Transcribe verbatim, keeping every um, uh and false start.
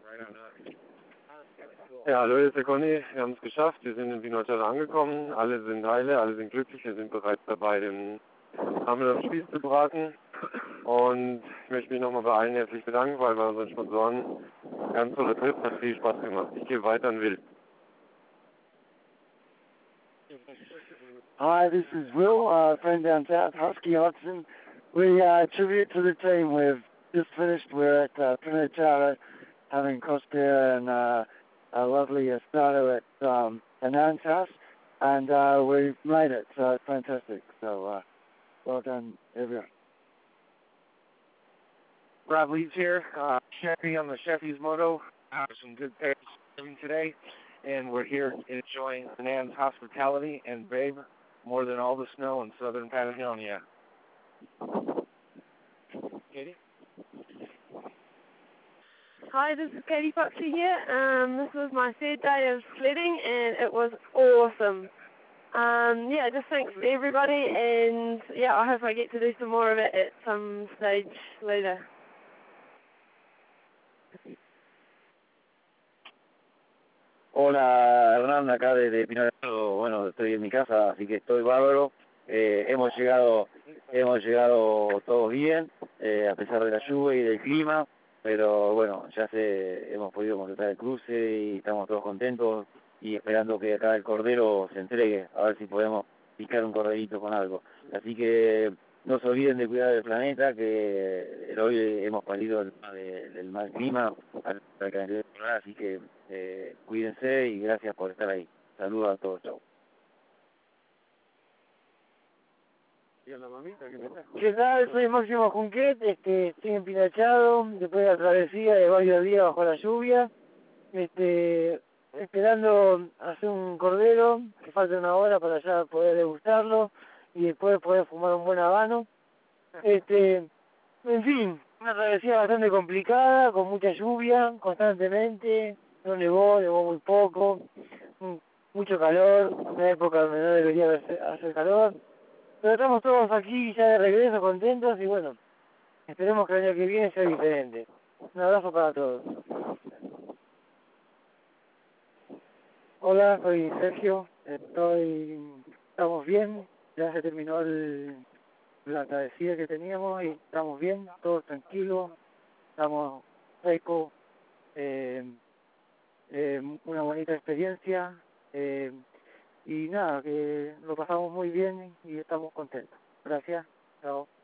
Ja, hallo, hier ist der Conny. Wir haben es geschafft. Wir sind in Wien Neustadt angekommen. Alle sind heile, alle sind glücklich. Wir sind bereits dabei, den Hamel am Spieß zu braten. Und ich möchte mich nochmal bei allen herzlich bedanken, weil bei unseren Sponsoren ganz tolle Trip, hat viel Spaß gemacht. Ich gebe weiter an Will. Hi, this is Will, uh, friend down south, Husky Hodgson. We uh, tribute to the team. We've just finished. We're at uh, Trinidad having Crossbeer and uh, a lovely Estado at um, Anand's house, and uh, we've made it. So it's fantastic. So uh, well done, everyone. Rob Leeds here, uh, Chevy on the Chevy's moto. Uh, some good things today, and we're here enjoying Anand's hospitality and Babe more than all the snow in southern Patagonia. Katie? Hi, this is Katie Foxy here. Um, this was my third day of sledding, and it was awesome. Um, yeah, just thanks to everybody, and yeah, I hope I get to do some more of it at some stage later. Hola, Hernán, acá desde Pinar. Bueno, estoy en mi casa, así que estoy bárbaro. Eh, hemos llegado, hemos llegado todos bien, eh, a pesar de la lluvia y del clima, pero bueno, ya se, hemos podido completar el cruce y estamos todos contentos y esperando que acá el cordero se entregue, a ver si podemos picar un corderito con algo. Así que no se olviden de cuidar del planeta, que hoy hemos parido el, el, el mal clima, así que eh, cuídense y gracias por estar ahí. Saludos a todos, chau. ¿Qué tal? Soy Máximo Junquet, este, estoy empinachado después de la travesía de varios días bajo la lluvia, este, esperando hacer un cordero, que falta una hora para ya poder degustarlo y después poder fumar un buen habano. Este, en fin, una travesía bastante complicada, con mucha lluvia constantemente, no nevó, nevó muy poco, mucho calor, una época donde no debería hacer calor. Pero estamos todos aquí ya de regreso, contentos, y bueno, esperemos que el año que viene sea diferente. Un abrazo para todos. Hola, soy Sergio, estoy, estamos bien, ya se terminó el, la travesía que teníamos y estamos bien, todos tranquilos, estamos secos, eh, eh, una bonita experiencia, eh, y nada, que lo pasamos muy bien y estamos contentos. Gracias, chao.